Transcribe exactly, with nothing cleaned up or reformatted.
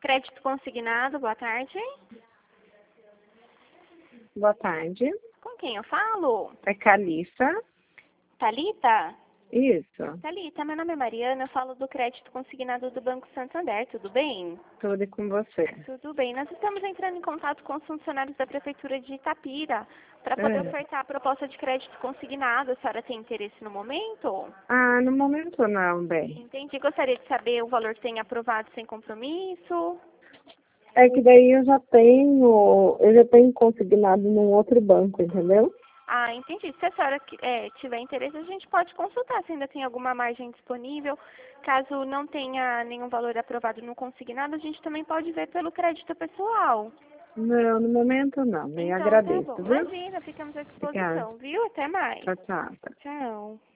Crédito consignado, boa tarde. Boa tarde. Com quem eu falo? É Calissa? Thalita? Isso. Thalita, meu nome é Mariana, eu falo do crédito consignado do Banco Santander, tudo bem? Tudo com você. Tudo bem. Nós estamos entrando em contato com os funcionários da Prefeitura de Itapira para poder É. ofertar a proposta de crédito consignado. A senhora tem interesse no momento? Ah, no momento não, bem. Entendi. Gostaria de saber o valor que tem aprovado sem compromisso. É que daí eu já tenho, eu já tenho consignado num outro banco, entendeu? Ah, entendi. Se a senhora é, tiver interesse, a gente pode consultar se ainda tem alguma margem disponível. Caso não tenha nenhum valor aprovado no consignado, a gente também pode ver pelo crédito pessoal. Não, no momento não. Bem, Então, tá agradeço, bom. viu? Imagina, ficamos à Obrigada. disposição, viu? Até mais. Tchau, tchau. Tchau.